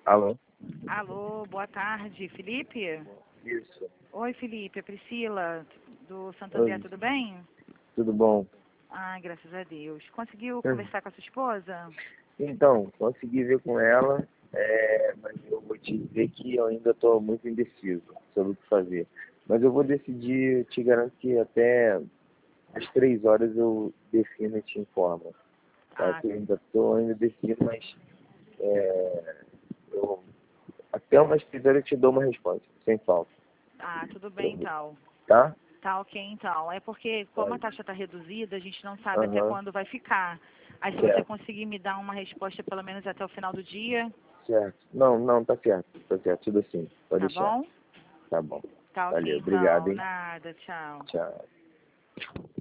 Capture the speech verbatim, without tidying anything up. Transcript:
Alô? Alô, boa tarde, Felipe? Isso. Oi, Felipe, é Priscila, do Santo Oi. André, tudo bem? Tudo bom? Ah, graças a Deus. Conseguiu Hum. conversar com a sua esposa? Então, consegui ver com ela, é, mas eu vou te dizer que eu ainda estou muito indeciso sobre o que fazer. Mas eu vou decidir, eu te garanto que até às três horas eu defino e te informo. Tá? Ah, Que eu ainda estou ainda decidindo, mas é, eu, até umas três horas eu te dou uma resposta, sem falta. ah, tudo bem então. Tá? Tá ok então. É porque como a Pode. taxa está reduzida, a gente não sabe até Aham. quando vai ficar. Aí se você Certo. conseguir me dar uma resposta pelo menos até o final do dia, Certo. Não, não, tá certo. Tá certo, tudo assim. Pode tá deixar. bom? Tá bom. Tá ok Valeu, obrigado, então. hein? Nada, tchau. Tchau.